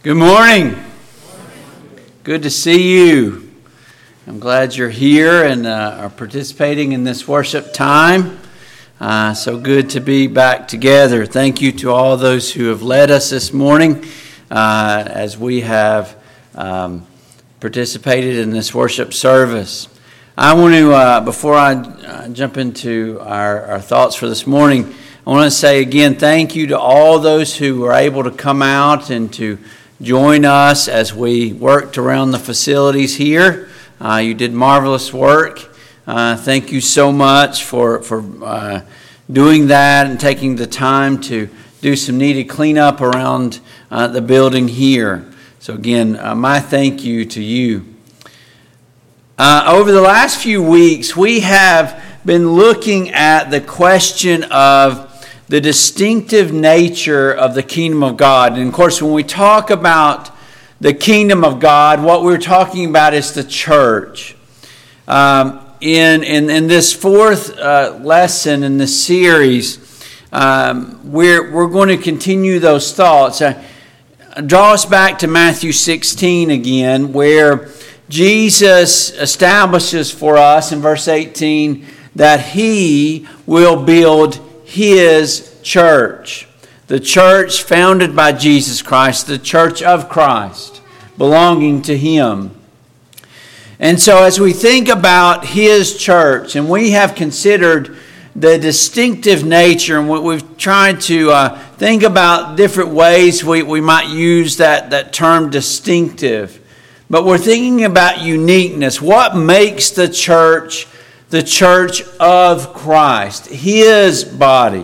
Good morning. Good to see you. I'm glad you're here and are participating in this worship time. So good to be back together. Thank you to all those who have led us this morning as we have participated in this worship service. I want to, before I jump into our thoughts for this morning, I want to say again thank you to all those who were able to come out and to join us as we worked around the facilities here. You did marvelous work. Thank you so much for doing that and taking the time to do some needed cleanup around the building here. So again, my thank you to you. Over the last few weeks, we have been looking at the question of the distinctive nature of the kingdom of God. And of course, when we talk about the kingdom of God, what we're talking about is the church. In this fourth lesson in this series, we're going to continue those thoughts. Draw us back to Matthew 16 again, where Jesus establishes for us in verse 18 that He will build His church, the church founded by Jesus Christ, the church of Christ, belonging to Him. And so as we think about His church, and we have considered the distinctive nature, and we've tried to think about different ways we might use that term distinctive. But we're thinking about uniqueness. What makes the church of Christ, His body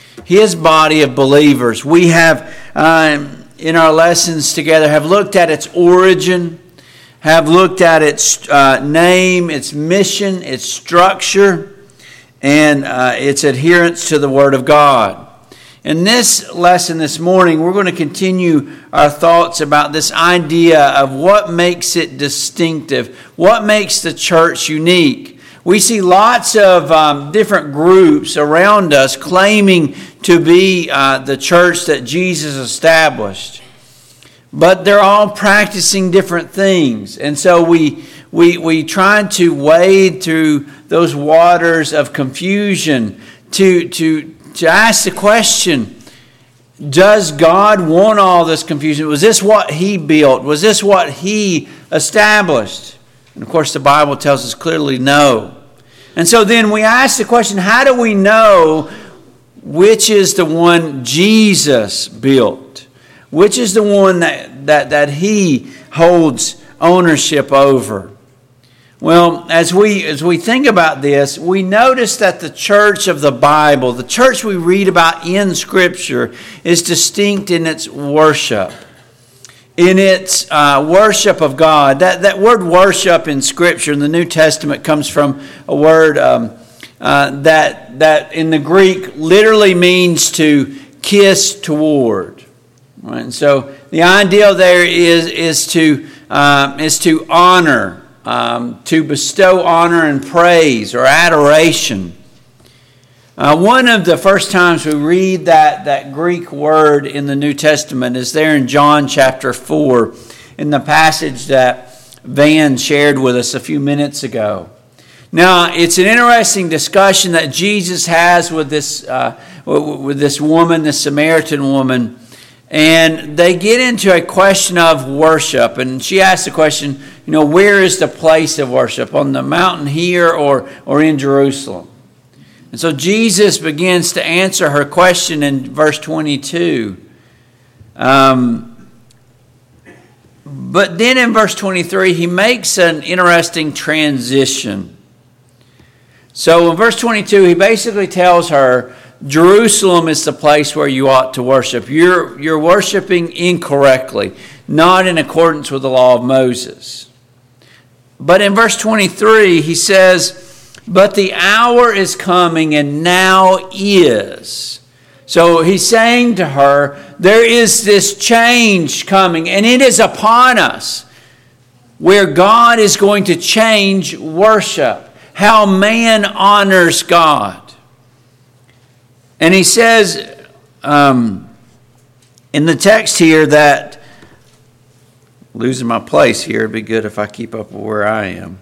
of believers? We have, in our lessons together, have looked at its origin, have looked at its name, its mission, its structure, and its adherence to the Word of God. In this lesson this morning, we're going to continue our thoughts about this idea of what makes it distinctive, what makes the church unique. We see lots of different groups around us claiming to be the church that Jesus established. But they're all practicing different things. And so we try to wade through those waters of confusion to ask the question, does God want all this confusion? Was this what He built? Was this what He established? And of course, the Bible tells us clearly no. And so then we ask the question, how do we know which is the one Jesus built? Which is the one that He holds ownership over? Well, as we think about this, we notice that the church of the Bible, the church we read about in Scripture, is distinct in its worship. In its worship of God. That word worship in Scripture in the New Testament comes from a word that in the Greek literally means to kiss toward. Right? And so the idea there is to honor, to bestow honor and praise or adoration. One of the first times we read that Greek word in the New Testament is there in John chapter 4, in the passage that Van shared with us a few minutes ago. Now, it's an interesting discussion that Jesus has with this woman, this Samaritan woman, and they get into a question of worship. And she asks the question, where is the place of worship? On the mountain here or in Jerusalem? And so Jesus begins to answer her question in verse 22. But then in verse 23, He makes an interesting transition. So in verse 22, He basically tells her, Jerusalem is the place where you ought to worship. You're worshiping incorrectly, not in accordance with the law of Moses. But in verse 23, He says, but the hour is coming, and now is. So He's saying to her, there is this change coming, and it is upon us, where God is going to change worship, how man honors God. And He says in the text here that losing my place here. It'd be good if I keep up with where I am.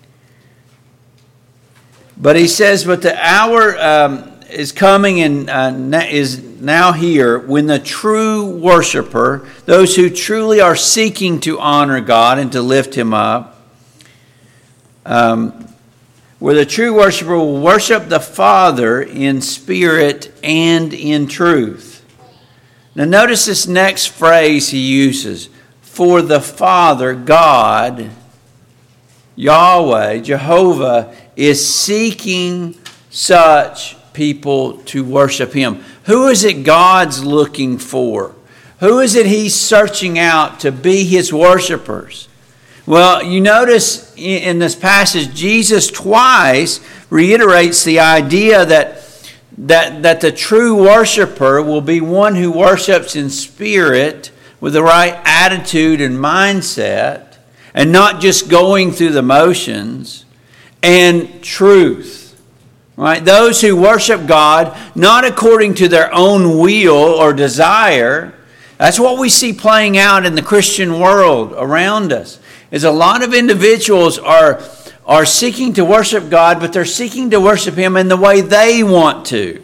But he says, but the hour is coming and is now here when the true worshiper, those who truly are seeking to honor God and to lift him up, where the true worshiper will worship the Father in spirit and in truth. Now notice this next phrase he uses. For the Father, God, Yahweh, Jehovah, is seeking such people to worship him. Who is it God's looking for? Who is it he's searching out to be his worshipers? Well, you notice in this passage, Jesus twice reiterates the idea that the true worshiper will be one who worships in spirit with the right attitude and mindset, and not just going through the motions, and truth. Right? Those who worship God not according to their own will or desire. That's what we see playing out in the Christian world around us. Is a lot of individuals are seeking to worship God, but they're seeking to worship him in the way they want to.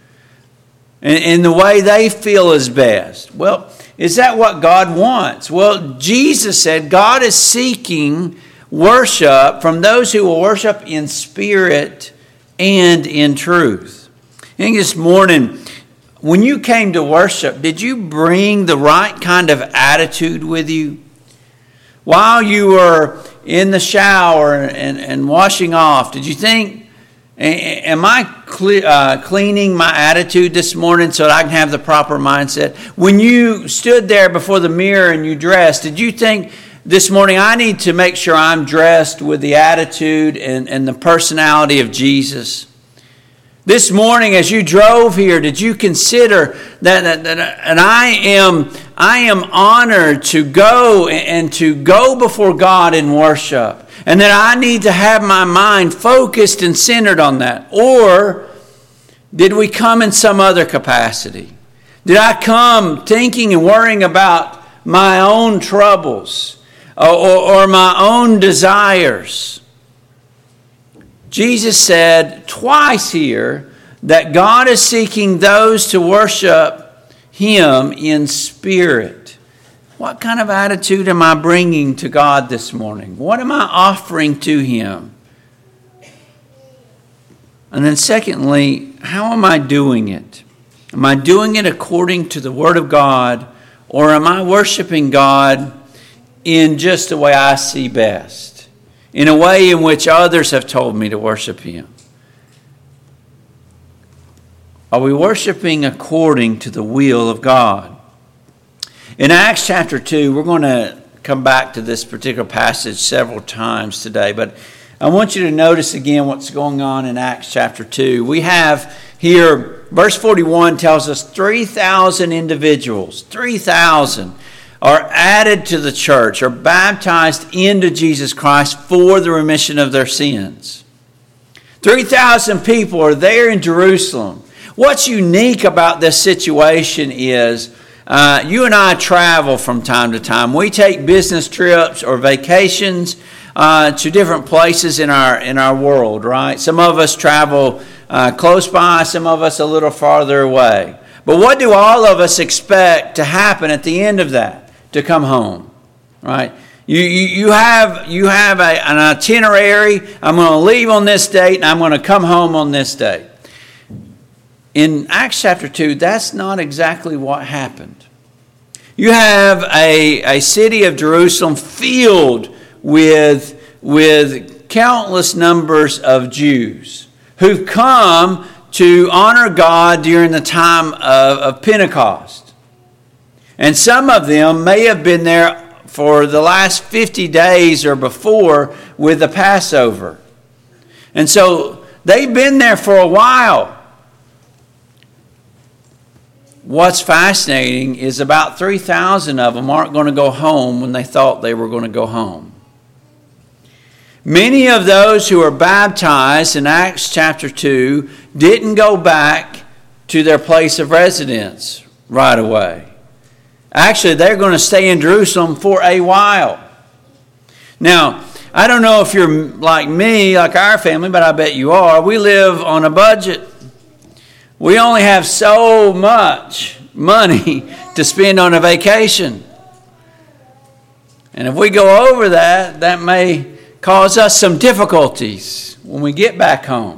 In the way they feel is best. Well, is that what God wants? Well, Jesus said God is seeking worship from those who will worship in spirit and in truth. I think this morning, when you came to worship, did you bring the right kind of attitude with you? While you were in the shower and washing off, did you think, am I cleaning my attitude this morning so that I can have the proper mindset? When you stood there before the mirror and you dressed, did you think this morning I need to make sure I'm dressed with the attitude and the personality of Jesus? This morning as you drove here, did you consider that and I am honored to go before God in worship, and that I need to have my mind focused and centered on that? Or did we come in some other capacity? Did I come thinking and worrying about my own troubles or my own desires? Jesus said twice here that God is seeking those to worship him in spirit. What kind of attitude am I bringing to God this morning? What am I offering to him? And then secondly, how am I doing it? Am I doing it according to the Word of God, or am I worshiping God in just the way I see best? In a way in which others have told me to worship him? Are we worshiping according to the will of God? In Acts chapter 2, we're going to come back to this particular passage several times today, but I want you to notice again what's going on in Acts chapter 2. We have here, verse 41 tells us 3,000 individuals, 3,000 are added to the church, are baptized into Jesus Christ for the remission of their sins. 3,000 people are there in Jerusalem. What's unique about this situation is you and I travel from time to time. We take business trips or vacations to different places in our world, right? Some of us travel close by, some of us a little farther away. But what do all of us expect to happen at the end of that? To come home, right? You have an itinerary. I'm going to leave on this date and I'm going to come home on this date. In Acts chapter 2, that's not exactly what happened. You have a city of Jerusalem filled with countless numbers of Jews who've come to honor God during the time of Pentecost. And some of them may have been there for the last 50 days or before with the Passover. And so they've been there for a while. What's fascinating is about 3,000 of them aren't going to go home when they thought they were going to go home. Many of those who were baptized in Acts chapter 2 didn't go back to their place of residence right away. Actually, they're going to stay in Jerusalem for a while. Now, I don't know if you're like me, like our family, but I bet you are. We live on a budget. We only have so much money to spend on a vacation. And if we go over that, that may cause us some difficulties when we get back home.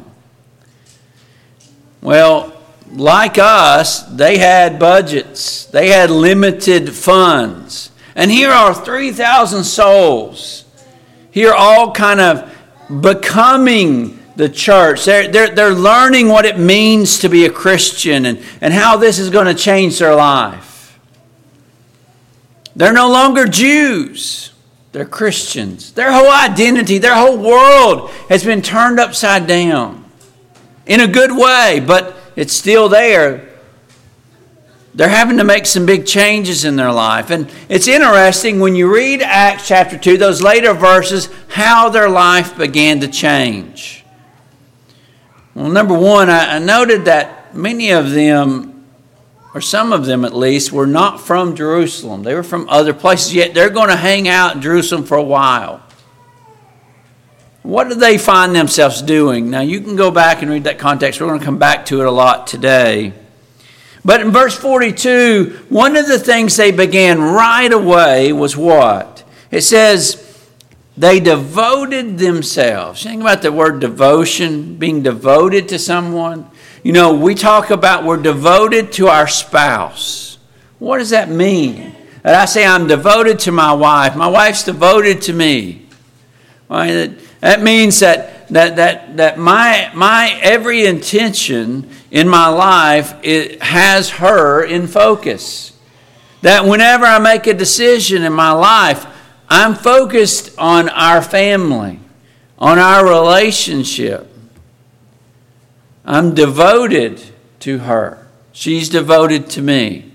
Well, like us, they had budgets. They had limited funds. And here are 3,000 souls. Here all kind of becoming the church. They're learning what it means to be a Christian and how this is going to change their life. They're no longer Jews. They're Christians. Their whole identity, their whole world has been turned upside down. In a good way, but it's still there. They're having to make some big changes in their life. And it's interesting when you read Acts chapter 2, those later verses, how their life began to change. Well, number one, I noted that many of them, or some of them at least, were not from Jerusalem. They were from other places, yet they're going to hang out in Jerusalem for a while. What do they find themselves doing? Now, you can go back and read that context. We're going to come back to it a lot today. But in verse 42, one of the things they began right away was what? It says, they devoted themselves. Think about the word devotion, being devoted to someone. You know, we talk about we're devoted to our spouse. What does that mean? That I say I'm devoted to my wife. My wife's devoted to me. Right? That means that my every intention in my life, it has her in focus. That whenever I make a decision in my life, I'm focused on our family, on our relationship. I'm devoted to her. She's devoted to me.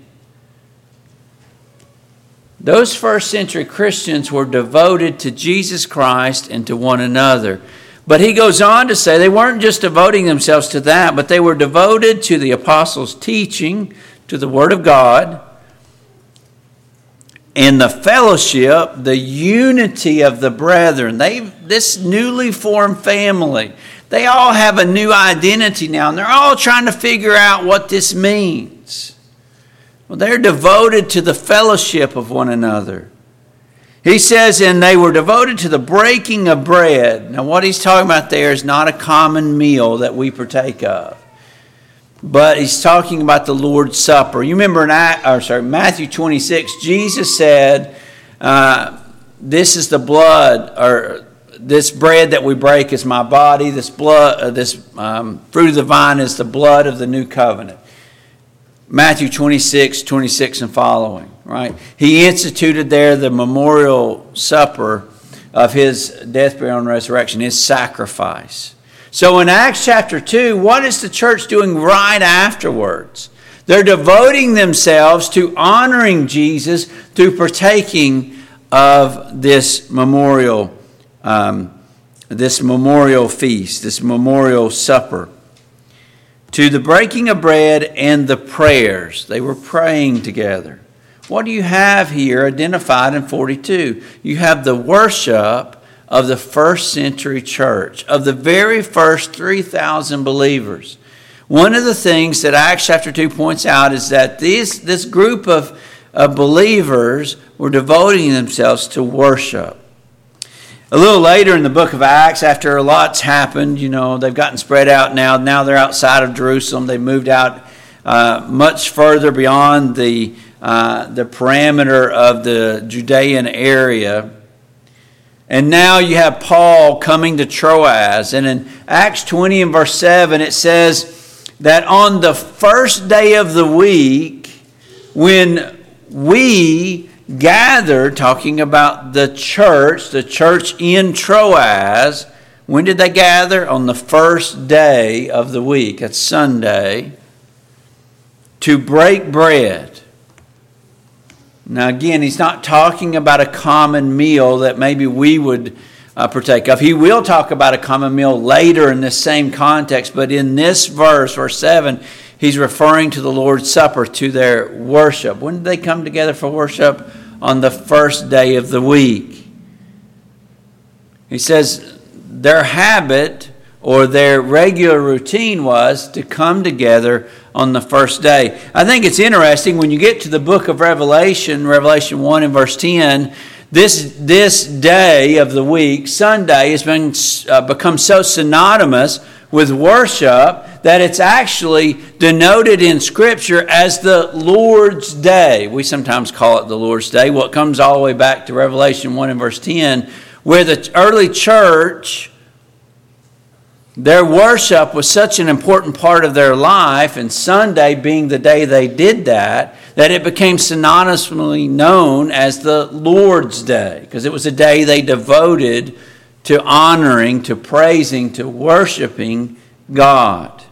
Those first century Christians were devoted to Jesus Christ and to one another. But he goes on to say they weren't just devoting themselves to that, but they were devoted to the apostles' teaching, to the Word of God, and the fellowship, the unity of the brethren. This newly formed family, they all have a new identity now, and they're all trying to figure out what this means. Well, they're devoted to the fellowship of one another. He says, and they were devoted to the breaking of bread. Now, what he's talking about there is not a common meal that we partake of. But he's talking about the Lord's Supper. You remember in Matthew 26, Jesus said, this is the blood, or this bread that we break is my body. This blood, fruit of the vine is the blood of the new covenant. Matthew 26 and following, right? He instituted there the memorial supper of his death, burial, and resurrection, his sacrifice. So in Acts chapter 2, what is the church doing right afterwards? They're devoting themselves to honoring Jesus through partaking of this memorial feast, this memorial supper. To the breaking of bread and the prayers. They were praying together. What do you have here identified in 42? You have the worship of the first century church, of the very first 3,000 believers. One of the things that Acts chapter 2 points out is that this group of believers were devoting themselves to worship. A little later in the book of Acts, after a lot's happened, they've gotten spread out now. Now they're outside of Jerusalem. They moved out much further beyond the parameter of the Judean area. And now you have Paul coming to Troas. And in Acts 20 and verse 7, it says that on the first day of the week, when we gathered, talking about the church in Troas. When did they gather? On the first day of the week. That's Sunday. To break bread. Now again, he's not talking about a common meal that maybe we would partake of. He will talk about a common meal later in this same context, but in this verse 7, he's referring to the Lord's Supper, to their worship. When did they come together for worship? On the first day of the week. He says their habit or their regular routine was to come together on the first day. I think it's interesting when you get to the book of Revelation, Revelation 1 and verse 10, this day of the week, Sunday, has become so synonymous with worship that it's actually denoted in Scripture as the Lord's Day. We sometimes call it the Lord's Day. Well, it comes all the way back to Revelation 1 and verse 10, where the early church, their worship was such an important part of their life, and Sunday being the day they did that it became synonymously known as the Lord's Day, because it was a day they devoted to honoring, to praising, to worshiping God.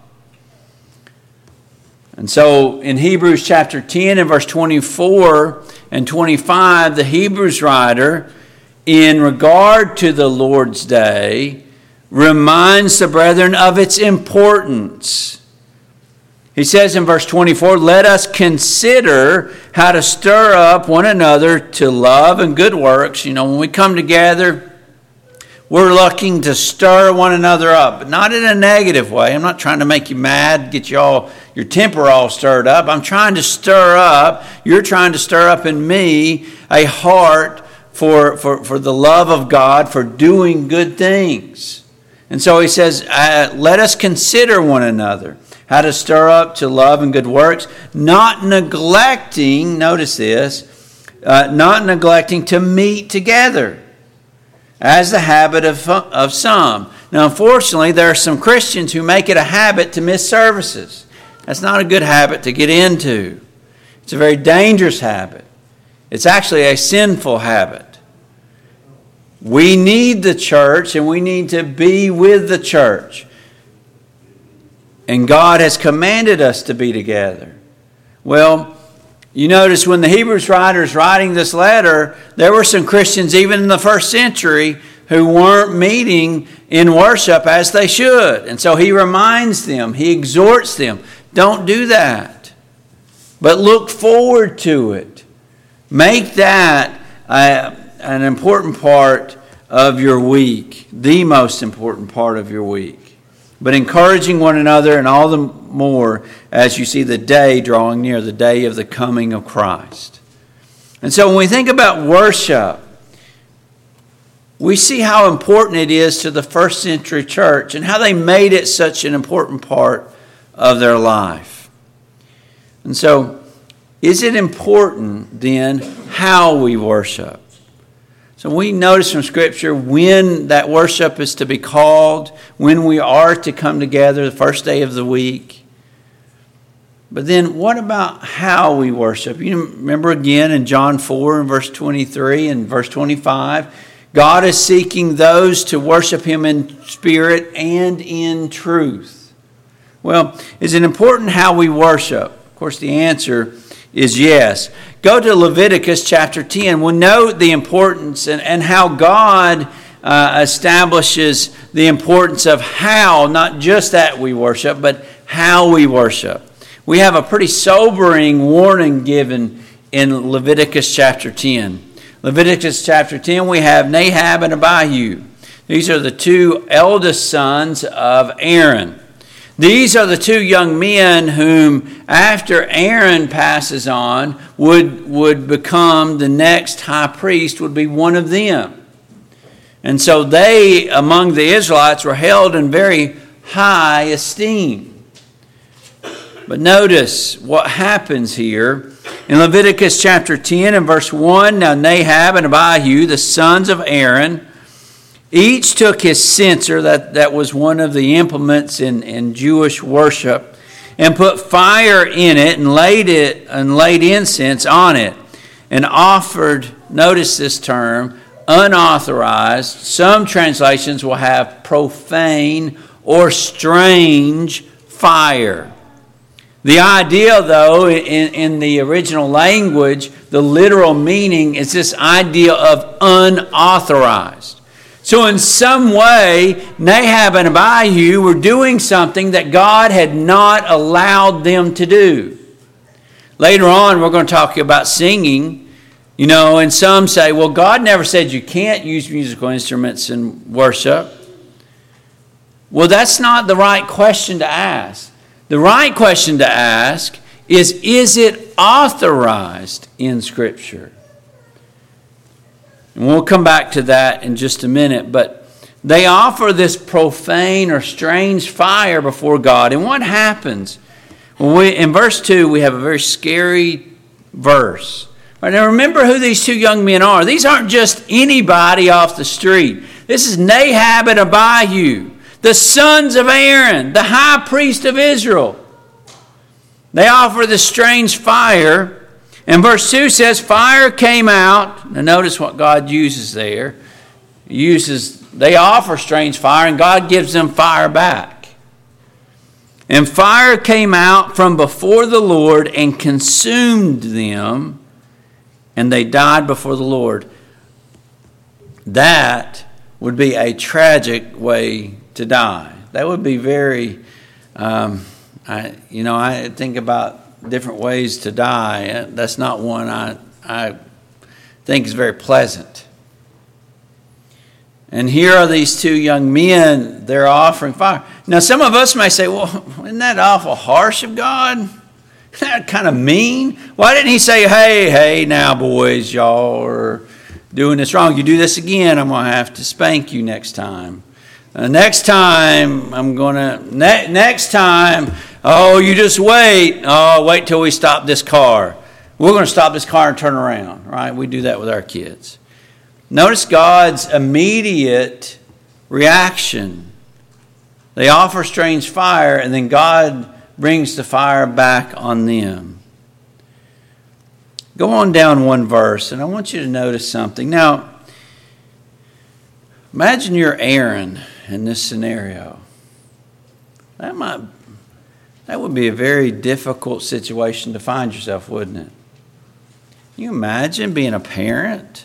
And so in Hebrews chapter 10 and verse 24 and 25, the Hebrews writer, in regard to the Lord's Day, reminds the brethren of its importance. He says in verse 24, let us consider how to stir up one another to love and good works. You know, when we come together, we're looking to stir one another up, but not in a negative way. I'm not trying to make you mad, get your temper all stirred up. I'm trying to stir up, you're trying to stir up in me a heart for the love of God, for doing good things. And so he says, let us consider one another, how to stir up to love and good works, not neglecting, notice this, not neglecting to meet together, as the habit of some. Now, unfortunately, there are some Christians who make it a habit to miss services. That's not a good habit to get into. It's a very dangerous habit. It's actually a sinful habit. We need the church, and we need to be with the church. And God has commanded us to be together. Well, you notice when the Hebrews writer is writing this letter, there were some Christians even in the first century who weren't meeting in worship as they should. And so he reminds them, he exhorts them, don't do that. But look forward to it. Make that an important part of your week, the most important part of your week. But encouraging one another, and all the more as you see the day drawing near, the day of the coming of Christ. And so when we think about worship, we see how important it is to the first century church and how they made it such an important part of their life. And so, is it important then how we worship? So we notice from Scripture when that worship is to be called, when we are to come together the first day of the week. But then what about how we worship? You remember again in John 4 and verse 23 and verse 25, God is seeking those to worship Him in spirit and in truth. Well, is it important how we worship? Of course, the answer is yes. Go to Leviticus chapter 10. We'll note the importance and how God establishes the importance of how, not just that we worship, but how we worship. We have a pretty sobering warning given in Leviticus chapter 10. Leviticus chapter 10, we have Nadab and Abihu. These are the two eldest sons of Aaron. These are the two young men whom, after Aaron passes on, would become the next high priest, would be one of them. And so they, among the Israelites, were held in very high esteem. But notice what happens here. In Leviticus chapter 10 and verse 1, now Nadab and Abihu, the sons of Aaron, each took his censer, that was one of the implements in Jewish worship, and put fire in it and laid incense on it, and offered, notice this term, unauthorized. Some translations will have profane or strange fire. The idea, though, in the original language, the literal meaning is this idea of unauthorized. So in some way, Nadab and Abihu were doing something that God had not allowed them to do. Later on, we're going to talk about singing. And some say, well, God never said you can't use musical instruments in worship. Well, that's not the right question to ask. The right question to ask is it authorized in Scripture? And we'll come back to that in just a minute. But they offer this profane or strange fire before God. And what happens? Well, in verse 2, we have a very scary verse. Right, now remember who these two young men are. These aren't just anybody off the street. This is Nadab and Abihu, the sons of Aaron, the high priest of Israel. They offer this strange fire. And verse 2 says, fire came out. Now notice what God uses there. They offer strange fire, and God gives them fire back. And fire came out from before the Lord and consumed them, and they died before the Lord. That would be a tragic way to die. That would be very, I think about different ways to die. That's not one I think is very pleasant. And here are these two young men, they're offering fire. Now some of us may say, well, isn't that awful harsh of God? Isn't that kind of mean? Why didn't he say, hey, now boys, y'all are doing this wrong. You do this again, I'm going to have to spank you next time. Next time, you just wait. Oh, wait till we stop this car. We're going to stop this car and turn around, right? We do that with our kids. Notice God's immediate reaction. They offer strange fire, and then God brings the fire back on them. Go on down one verse, and I want you to notice something. Now, imagine you're Aaron in this scenario. That would be a very difficult situation to find yourself, wouldn't it? Can you imagine being a parent?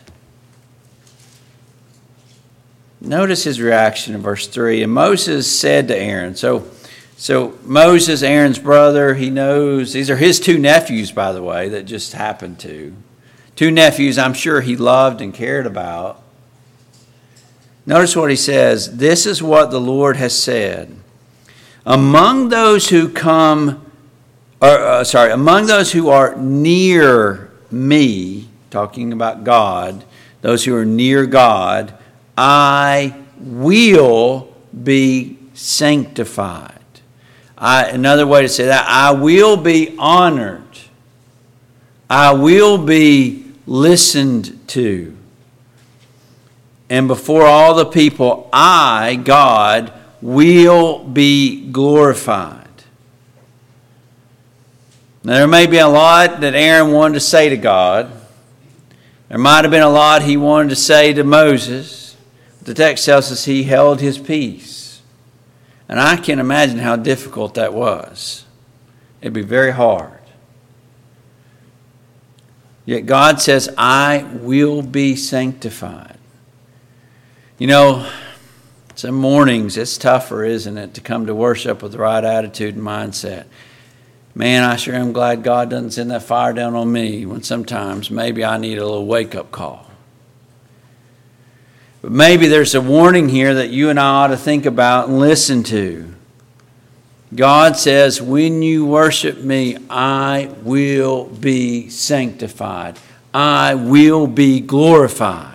Notice his reaction in verse 3. And Moses said to Aaron, so Moses, Aaron's brother, he knows, these are his two nephews, by the way, that just happened to. Two nephews I'm sure he loved and cared about. Notice what he says. This is what the Lord has said. Among those who are near me, talking about God, those who are near God, I will be sanctified. Another way to say that, I will be honored. I will be listened to. And before all the people, I, God, will be glorified. Now, there may be a lot that Aaron wanted to say to God. There might have been a lot he wanted to say to Moses. The text tells us he held his peace. And I can imagine how difficult that was. It'd be very hard. Yet God says, I will be sanctified. You know, some mornings it's tougher, isn't it, to come to worship with the right attitude and mindset. Man, I sure am glad God doesn't send that fire down on me when sometimes maybe I need a little wake-up call. But maybe there's a warning here that you and I ought to think about and listen to. God says, when you worship me, I will be sanctified. I will be glorified.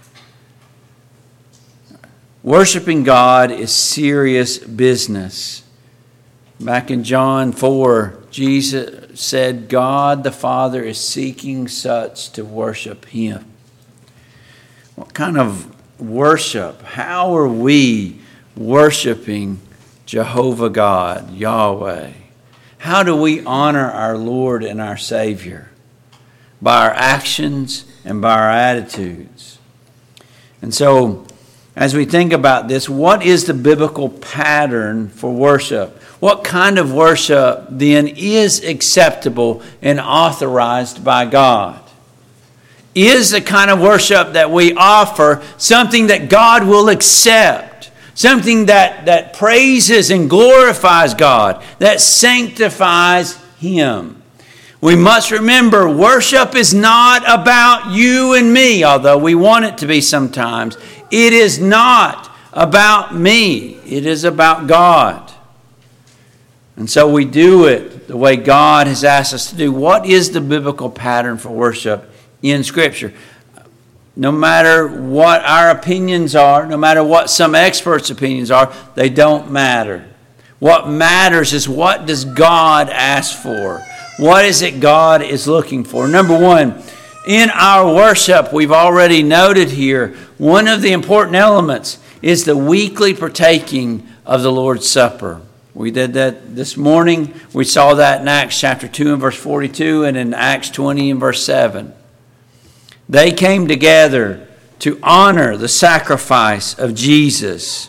Worshiping God is serious business. Back in John 4, Jesus said, God the Father is seeking such to worship Him. What kind of worship? How are we worshiping Jehovah God, Yahweh? How do we honor our Lord and our Savior? By our actions and by our attitudes. And so, as we think about this, what is the biblical pattern for worship? What kind of worship then is acceptable and authorized by God? is the kind of worship that we offer something that God will accept, something that praises and glorifies God, that sanctifies Him. We must remember, worship is not about you and me, although we want it to be sometimes. It is not about me. It is about God. And so we do it the way God has asked us to do. What is the biblical pattern for worship in Scripture? No matter what our opinions are, no matter what some experts' opinions are, they don't matter. What matters is, what does God ask for? What is it God is looking for? Number one, in our worship, we've already noted here, one of the important elements is the weekly partaking of the Lord's Supper. We did that this morning. We saw that in Acts chapter 2 and verse 42 and in Acts 20 and verse 7. They came together to honor the sacrifice of Jesus.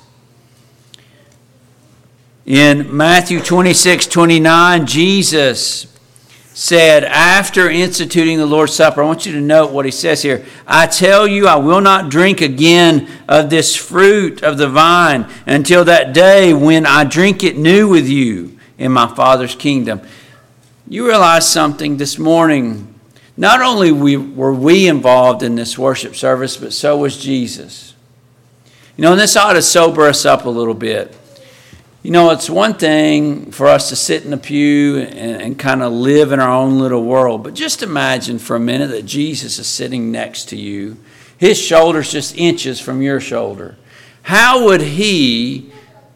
In Matthew 26:29, Jesus said, after instituting the Lord's Supper, I want you to note what he says here. I tell you, I will not drink again of this fruit of the vine until that day when I drink it new with you in my Father's kingdom. You realize something this morning. Not only were we involved in this worship service, but so was Jesus. And this ought to sober us up a little bit. It's one thing for us to sit in the pew and kind of live in our own little world. But just imagine for a minute that Jesus is sitting next to you. His shoulder's just inches from your shoulder. How would he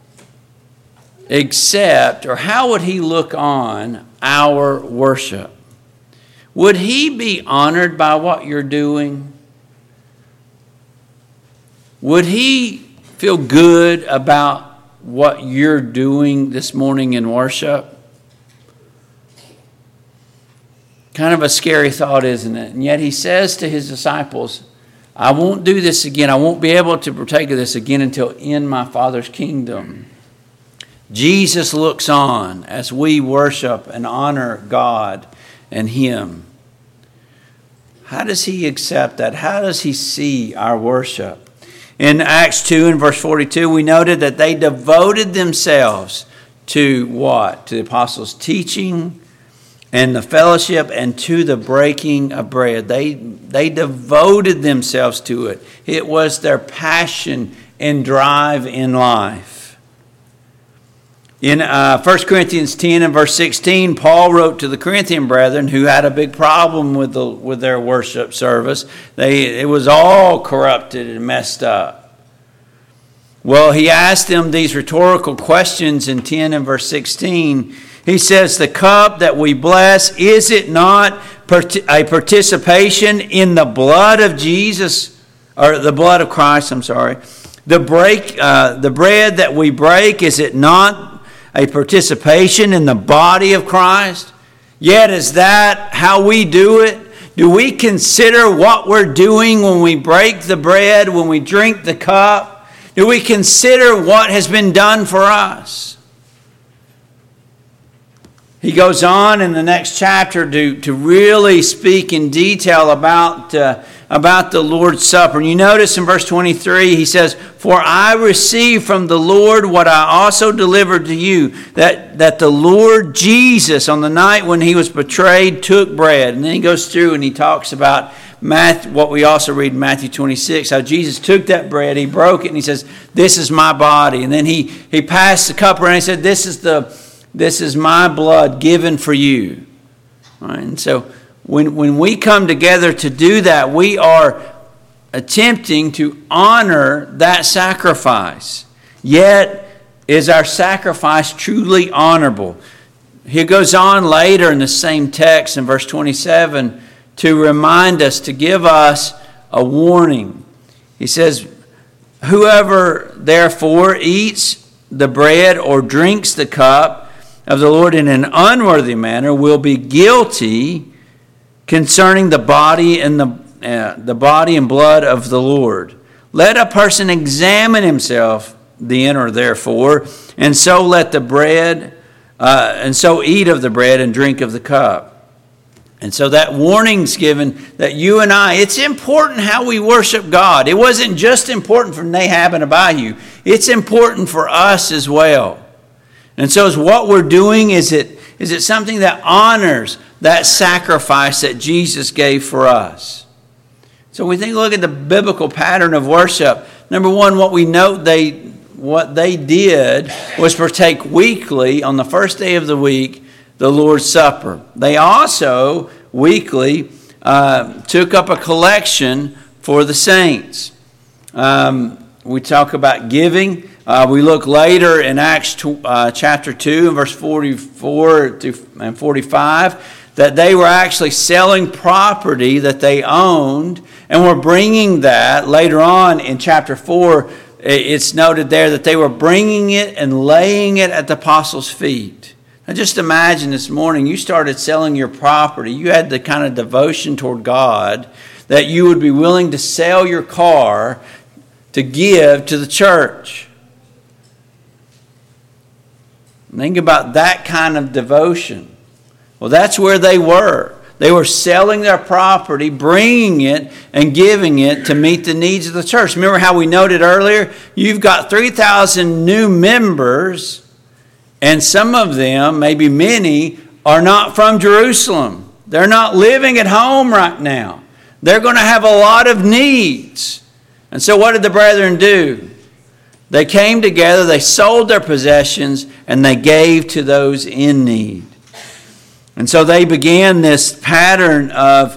accept, or how would he look on our worship? Would he be honored by what you're doing? Would he feel good about what you're doing this morning in worship? Kind of a scary thought, isn't it? And yet he says to his disciples, I won't do this again. I won't be able to partake of this again until in my Father's kingdom. Jesus looks on as we worship and honor God and Him. How does He accept that? How does He see our worship? In Acts 2 and verse 42, we noted that they devoted themselves to what? To the apostles' teaching and the fellowship and to the breaking of bread. They devoted themselves to it. It was their passion and drive in life. In 1 Corinthians 10 and verse 16, Paul wrote to the Corinthian brethren who had a big problem with their worship service. It was all corrupted and messed up. Well, he asked them these rhetorical questions in 10 and verse 16. He says, the cup that we bless, is it not a participation in the blood of Jesus, or the blood of Christ, I'm sorry. The bread that we break, is it not a participation in the body of Christ? Yet is that how we do it? Do we consider what we're doing when we break the bread, when we drink the cup? Do we consider what has been done for us? He goes on in the next chapter to really speak in detail about the Lord's Supper. And you notice in verse 23, he says, for I received from the Lord what I also delivered to you, that the Lord Jesus, on the night when he was betrayed, took bread. And then he goes through and he talks about what we also read in Matthew 26, how Jesus took that bread, he broke it, and he says, this is my body. And then he passed the cup around and he said, this is my blood given for you. All right, and so when we come together to do that, we are attempting to honor that sacrifice. Yet, is our sacrifice truly honorable? He goes on later in the same text in verse 27 to remind us, to give us a warning. He says, whoever therefore eats the bread or drinks the cup of the Lord in an unworthy manner will be guilty concerning the body and the body and blood of the Lord. Let a person examine himself then, or therefore, and so eat of the bread and drink of the cup. And so that warning's given that you and I, it's important how we worship God. It wasn't just important for Nahab and Abihu. It's important for us as well. And so is what we're doing, is it something that honors that sacrifice that Jesus gave for us? So we look at the biblical pattern of worship. Number one, what we note what they did was partake weekly on the first day of the week, the Lord's Supper. They also weekly took up a collection for the saints. We talk about giving. We look later in Acts chapter 2 and verse 44 and 45 that they were actually selling property that they owned and were bringing that. Later on in chapter 4, it's noted there that they were bringing it and laying it at the apostles' feet. Now just imagine this morning you started selling your property. You had the kind of devotion toward God that you would be willing to sell your car to give to the church. Think about that kind of devotion. Well, that's where they were. They were selling their property, bringing it, and giving it to meet the needs of the church. Remember how we noted earlier? You've got 3,000 new members, and some of them, maybe many, are not from Jerusalem. They're not living at home right now. They're going to have a lot of needs. And so what did the brethren do? They came together, they sold their possessions, and they gave to those in need. And so they began this pattern of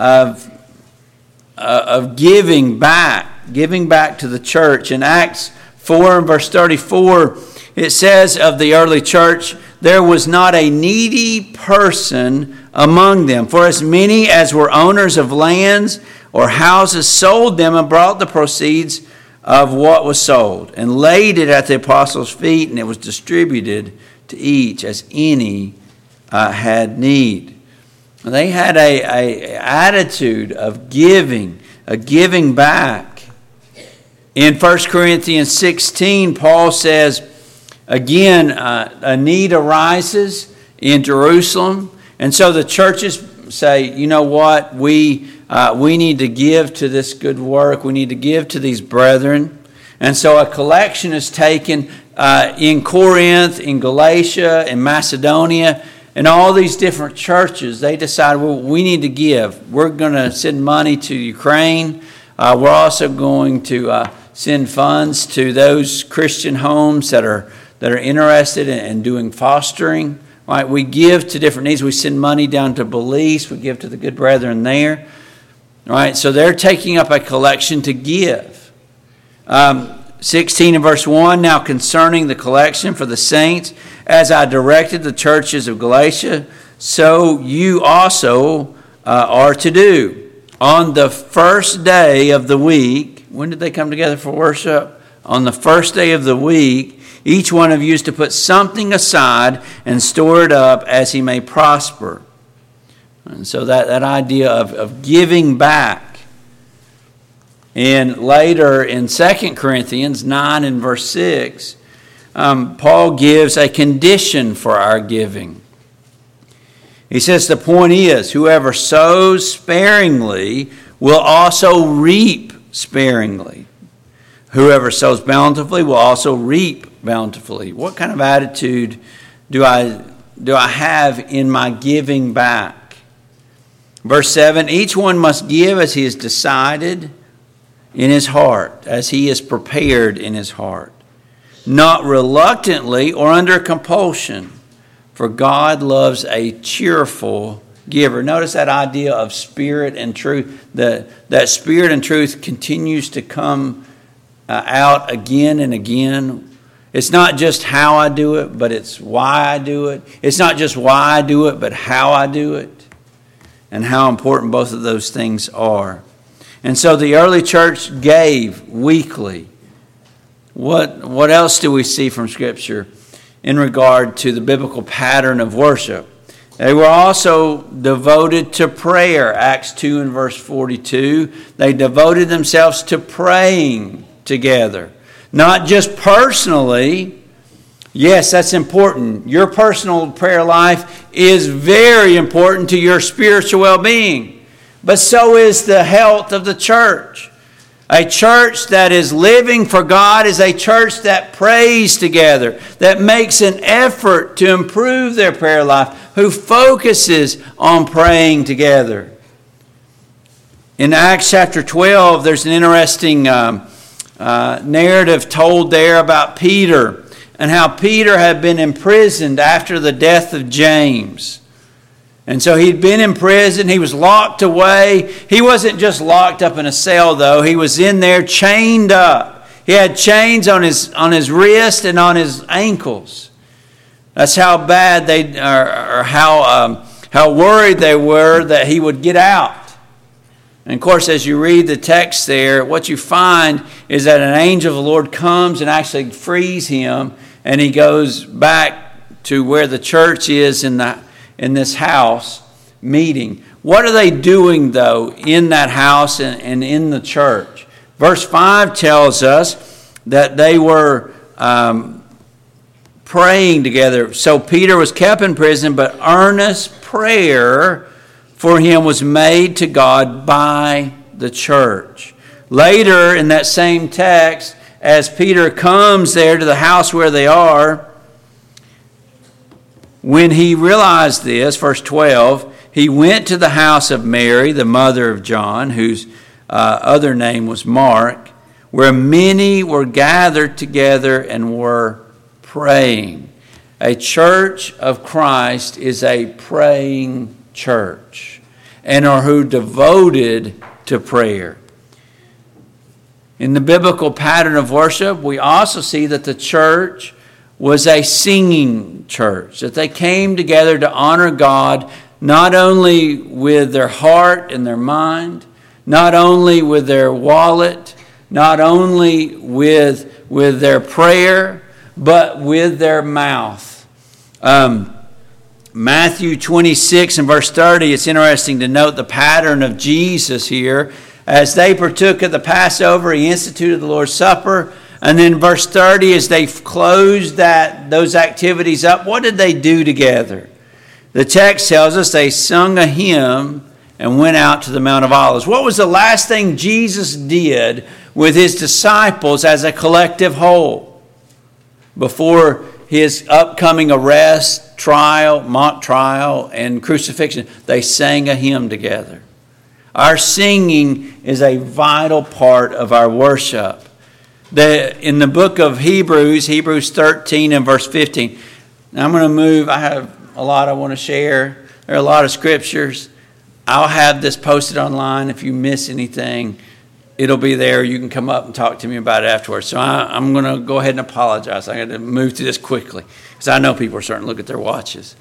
giving back to the church. In Acts 4 and verse 34, it says of the early church, there was not a needy person among them. For as many as were owners of lands or houses sold them and brought the proceeds of what was sold and laid it at the apostles' feet, and it was distributed to each as any had need. They had a attitude of giving, a giving back. In 1 Corinthians 16, Paul says, again, a need arises in Jerusalem. And so the churches say, you know what, we need to give to this good work. We need to give to these brethren. And so a collection is taken in Corinth, in Galatia, in Macedonia, and all these different churches. They decide, well, we need to give. We're going to send money to Ukraine. We're also going to send funds to those Christian homes that are interested in doing fostering. Right? We give to different needs. We send money down to Belize. We give to the good brethren there. Right? So they're taking up a collection to give. 16 and verse 1, now concerning the collection for the saints, as I directed the churches of Galatia, so you also are to do. On the first day of the week, when did they come together for worship? On the first day of the week, each one of you is to put something aside and store it up as he may prosper. And so that idea of giving back. And later in 2 Corinthians 9 and verse 6, Paul gives a condition for our giving. He says the point is, whoever sows sparingly will also reap sparingly. Whoever sows bountifully will also reap bountifully. What kind of attitude do I have in my giving back? Verse 7, each one must give as he has decided in his heart, as he is prepared in his heart, not reluctantly or under compulsion, for God loves a cheerful giver. Notice that idea of spirit and truth. That spirit and truth continues to come out again and again. It's not just how I do it, but it's why I do it. It's not just why I do it, but how I do it, and how important both of those things are. And so the early church gave weekly. What else do we see from Scripture in regard to the biblical pattern of worship? They were also devoted to prayer. Acts 2 and verse 42. They devoted themselves to praying together. Not just personally, Yes, that's important. Your personal prayer life is very important to your spiritual well-being. But so is the health of the church. A church that is living for God is a church that prays together, that makes an effort to improve their prayer life, who focuses on praying together. In Acts chapter 12, there's an interesting narrative told there about Peter and how Peter had been imprisoned after the death of James. And so he'd been in prison. He was locked away. He wasn't just locked up in a cell, though. He was in there chained up. He had chains on his wrist and on his ankles. That's how bad how worried they were that he would get out. And of course, as you read the text there, what you find is that an angel of the Lord comes and actually frees him, and he goes back to where the church is in this house meeting. What are they doing, though, in that house and in the church? Verse 5 tells us that they were praying together. So Peter was kept in prison, but earnest prayer for him was made to God by the church. Later in that same text, as Peter comes there to the house where they are, when he realized this, verse 12, he went to the house of Mary, the mother of John, whose other name was Mark, where many were gathered together and were praying. A church of Christ is a praying church, and are who devoted to prayer. In the biblical pattern of worship, we also see that the church was a singing church, that they came together to honor God not only with their heart and their mind, not only with their wallet, not only with their prayer, but with their mouth. Matthew 26 and verse 30, it's interesting to note the pattern of Jesus here. As they partook of the Passover, he instituted the Lord's Supper. And then verse 30, as they closed those activities up, what did they do together? The text tells us they sung a hymn and went out to the Mount of Olives. What was the last thing Jesus did with his disciples as a collective whole before his upcoming arrest, trial, mock trial, and crucifixion? They sang a hymn together. Our singing is a vital part of our worship. In the book of Hebrews 13 and verse 15. Now I'm going to move. I have a lot I want to share. There are a lot of scriptures. I'll have this posted online. If you miss anything, it'll be there. You can come up and talk to me about it afterwards. So I'm going to go ahead and apologize. I got to move through this quickly because I know people are starting to look at their watches.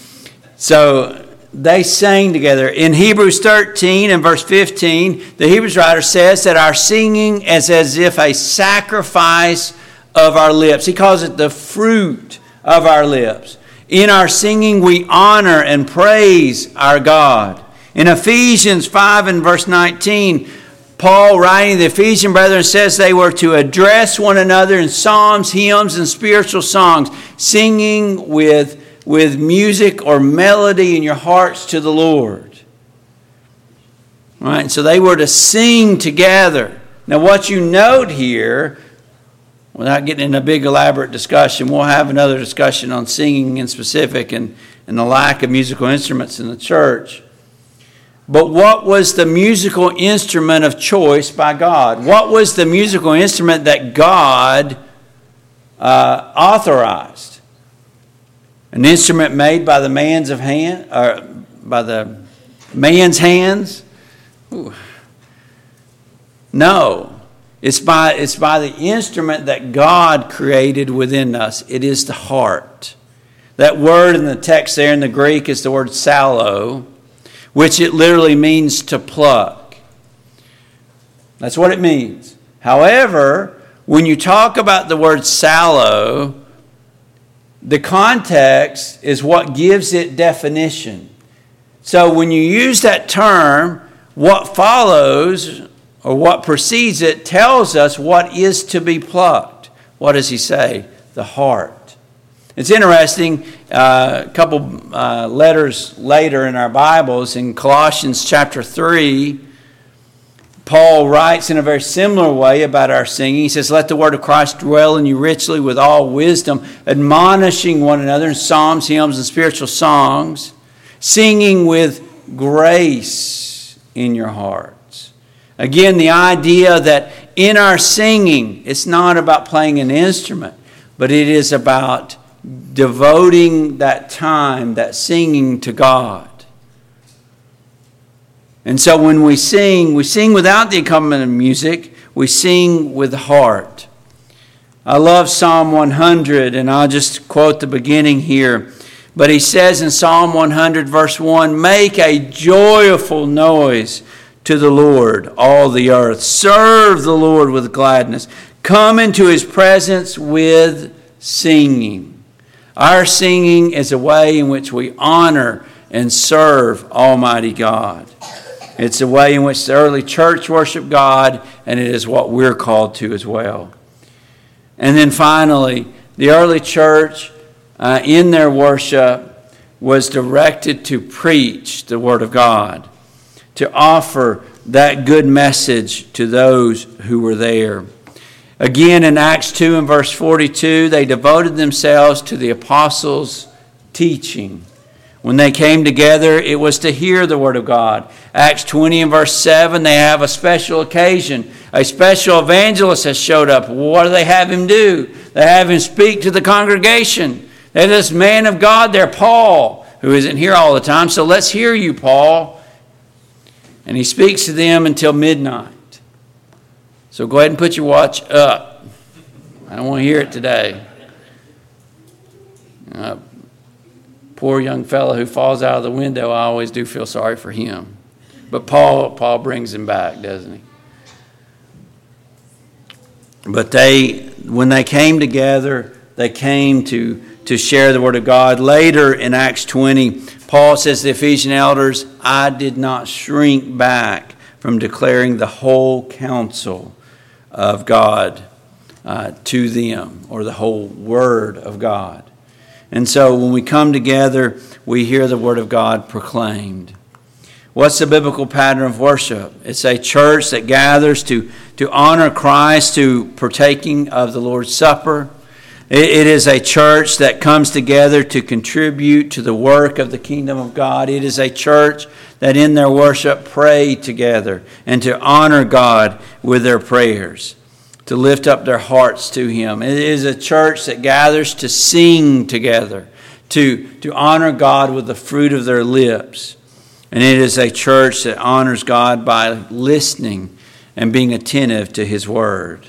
So they sang together. In Hebrews 13 and verse 15, the Hebrews writer says that our singing is as if a sacrifice of our lips. He calls it the fruit of our lips. In our singing, we honor and praise our God. In Ephesians 5 and verse 19, Paul, writing to the Ephesian brethren, says they were to address one another in psalms, hymns, and spiritual songs, singing with music or melody in your hearts to the Lord. All right, so they were to sing together. Now what you note here, without getting in a big elaborate discussion, we'll have another discussion on singing in specific and the lack of musical instruments in the church. But what was the musical instrument of choice by God? What was the musical instrument that God authorized? An instrument made by the man's hands? Ooh. No. It's by the instrument that God created within us. It is the heart. That word in the text there in the Greek is the word psallo, which it literally means to pluck. That's what it means. However, when you talk about the word psallo, the context is what gives it definition. So when you use that term, what follows or what precedes it tells us what is to be plucked. What does he say? The heart. It's interesting, a couple letters later in our Bibles, in Colossians chapter 3, Paul writes in a very similar way about our singing. He says, let the word of Christ dwell in you richly with all wisdom, admonishing one another in psalms, hymns, and spiritual songs, singing with grace in your hearts. Again, the idea that in our singing, it's not about playing an instrument, but it is about devoting that time, that singing to God. And so when we sing without the accompaniment of music. We sing with the heart. I love Psalm 100, and I'll just quote the beginning here. But he says in Psalm 100, verse 1, make a joyful noise to the Lord, all the earth. Serve the Lord with gladness. Come into his presence with singing. Our singing is a way in which we honor and serve Almighty God. It's a way in which the early church worshiped God, and it is what we're called to as well. And then finally, the early church in their worship was directed to preach the Word of God, to offer that good message to those who were there. Again, in Acts 2 and verse 42, they devoted themselves to the apostles' teaching. When they came together, it was to hear the Word of God. Acts 20 and verse 7, they have a special occasion. A special evangelist has showed up. What do they have him do? They have him speak to the congregation. They have this man of God there, Paul, who isn't here all the time. So let's hear you, Paul. And he speaks to them until midnight. So go ahead and put your watch up. I don't want to hear it today. Poor young fellow who falls out of the window, I always do feel sorry for him. But Paul brings him back, doesn't he? But when they came together, they came to share the Word of God. Later in Acts 20, Paul says to the Ephesian elders, I did not shrink back from declaring the whole counsel of God to them, or the whole Word of God. And so when we come together, we hear the Word of God proclaimed. What's the biblical pattern of worship? It's a church that gathers to honor Christ, to partaking of the Lord's Supper. It is a church that comes together to contribute to the work of the kingdom of God. It is a church that in their worship pray together and to honor God with their prayers, to lift up their hearts to Him. It is a church that gathers to sing together, to honor God with the fruit of their lips. And it is a church that honors God by listening and being attentive to His Word.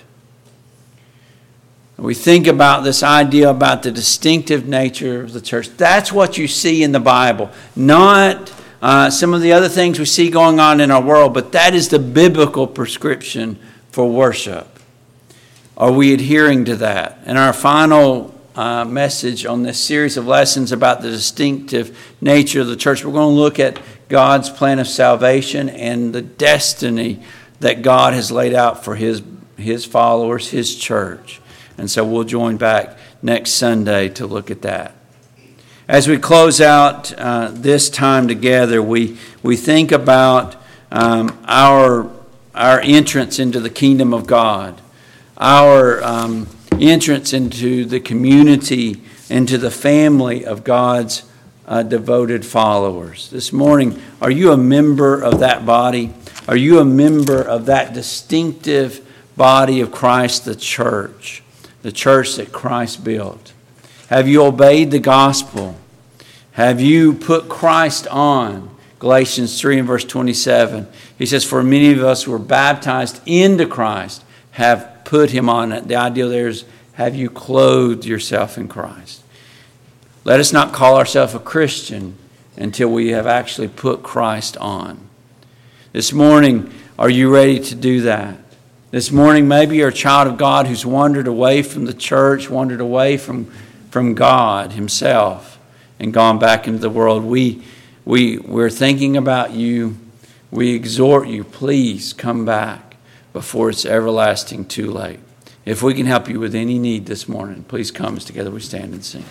We think about this idea about the distinctive nature of the church. That's what you see in the Bible, not some of the other things we see going on in our world, but that is the biblical prescription for worship. Are we adhering to that? And our final message on this series of lessons about the distinctive nature of the church, we're going to look at God's plan of salvation and the destiny that God has laid out for His followers, His church. And so we'll join back next Sunday to look at that. As we close out this time together, we think about our entrance into the kingdom of God, our entrance into the community, into the family of God's devoted followers. This morning, are you a member of that body? Are you a member of that distinctive body of Christ, the church that Christ built? Have you obeyed the gospel? Have you put Christ on? Galatians 3 and verse 27. He says, for many of us who were baptized into Christ have put Him on it. The idea there is, have you clothed yourself in Christ? Let us not call ourselves a Christian until we have actually put Christ on. This morning, are you ready to do that? This morning, maybe you're a child of God who's wandered away from the church, wandered away from God Himself, and gone back into the world. We're thinking about you. We exhort you, please come back before it's everlasting too late. If we can help you with any need this morning, please come as together we stand and sing.